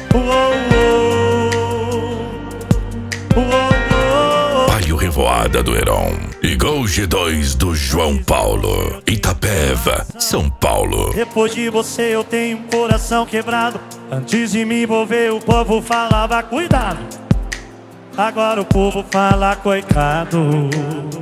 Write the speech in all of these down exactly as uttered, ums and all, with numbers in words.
Palio Revoada do Heron e Gol G dois do João Paulo, Itapeva, São Paulo. Depois de você eu tenho um coração quebrado. Antes de me envolver o povo falava cuidado, agora o povo fala coitado.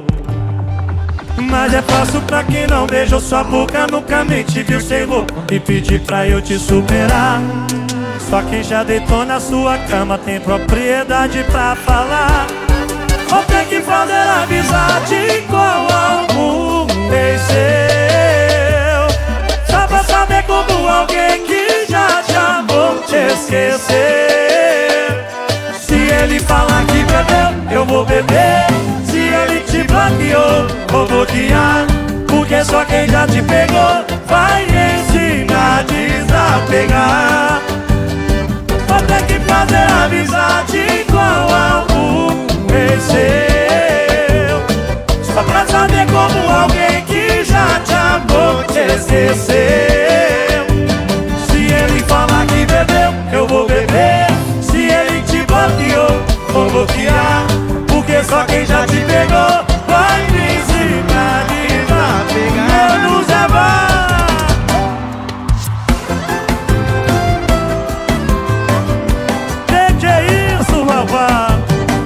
Mas é fácil pra quem não beijou sua boca, nunca nem te viu sem roupa e pedir pra eu te superar. Só quem já deitou na sua cama tem propriedade pra falar. Vou ter que fazer amizade com algum ex seu, só pra saber como alguém que já te amou te esquecer. Se ele falar que bebeu, eu vou beber. Se ele te bloqueou, vou bloquear. Porque só quem já te pegou vai ensinar a desapegar. Vou ter que fazer amizade com algum ex seu, só pra saber como alguém que já te amou te esqueceu. Se ele falar que bebeu, eu vou beber. Se ele te bloqueou, vou bloquear. Porque só quem já te pegou vai me ensinar a desapegar. Menos é bom. Que é isso, malvado?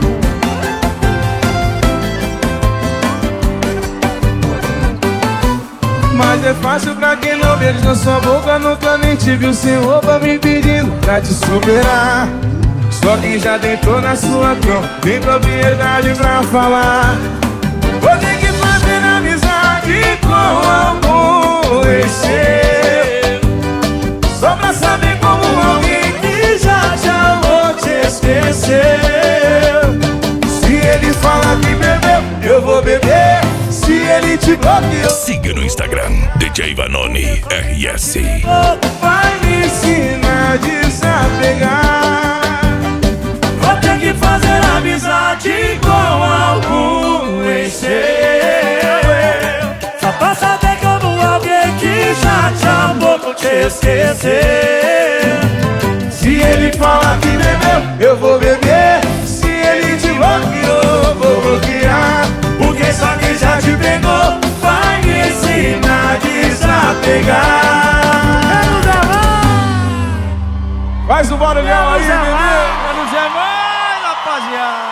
Mas é fácil pra quem não beijo na sua boca, nunca nem te viu sem roupa me pedindo pra te superar. Só quem já deitou na sua cama tem propriedade pra falar. Vou ter que fazer amizade com algum ex seu, só pra saber como alguém que já te amou te esqueceu. Se ele falar que bebeu, eu vou beber. Se ele te bloqueou, siga no Instagram D J Vanoni R S. vai me ensinar a desapegar. Vou ter que fazer amizade com algum ex seu, só pra saber como alguém que já te amou te esquecer. Se ele falar que bebeu, eu vou beber. Se ele te bloqueou, vou bloquear. Porque só quem já te pegou vai me ensinar a desapegar. Faz o barulhão aí, Menos é bebê. mais, menos é mais, rapaziada.